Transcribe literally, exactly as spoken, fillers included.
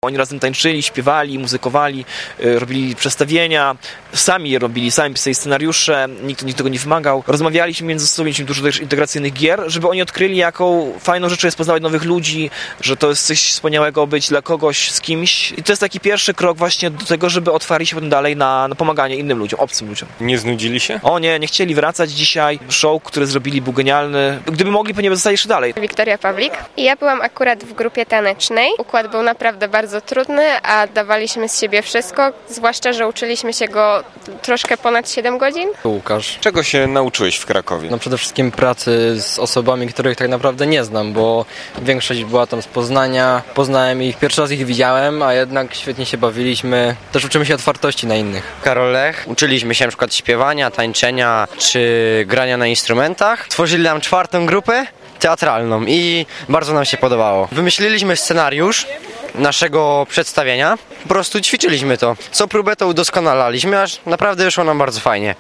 Oni razem tańczyli, śpiewali, muzykowali, y, robili przedstawienia, sami je robili, sami pisali scenariusze, nikt, nikt tego nie wymagał. Rozmawialiśmy między sobą, mieliśmy dużo też integracyjnych gier, żeby oni odkryli, jaką fajną rzeczą jest poznawać nowych ludzi, że to jest coś wspaniałego być dla kogoś z kimś. I to jest taki pierwszy krok właśnie do tego, żeby otwarli się potem dalej na, na pomaganie innym ludziom, obcym ludziom. Nie znudzili się? O nie, nie chcieli wracać dzisiaj. Show, który zrobili, był genialny. Gdyby mogli, pewnie by zostali jeszcze dalej. Wiktoria Pawlik. I ja byłam akurat w grupie tanecznej. Układ był naprawdę bardzo trudny, a dawaliśmy z siebie wszystko, zwłaszcza, że uczyliśmy się go troszkę ponad siedem godzin. Łukasz. Czego się nauczyłeś w Krakowie? No przede wszystkim pracy z osobami, których tak naprawdę nie znam, bo większość była tam z Poznania. Poznałem ich, pierwszy raz ich widziałem, a jednak świetnie się bawiliśmy. Też uczymy się otwartości na innych. Karol Lech. Uczyliśmy się na przykład śpiewania, tańczenia czy grania na instrumentach. Tworzyli nam czwartą grupę teatralną i bardzo nam się podobało. Wymyśliliśmy scenariusz naszego przedstawienia. Po prostu ćwiczyliśmy to. Co próbę to udoskonalaliśmy, aż naprawdę wyszło nam bardzo fajnie.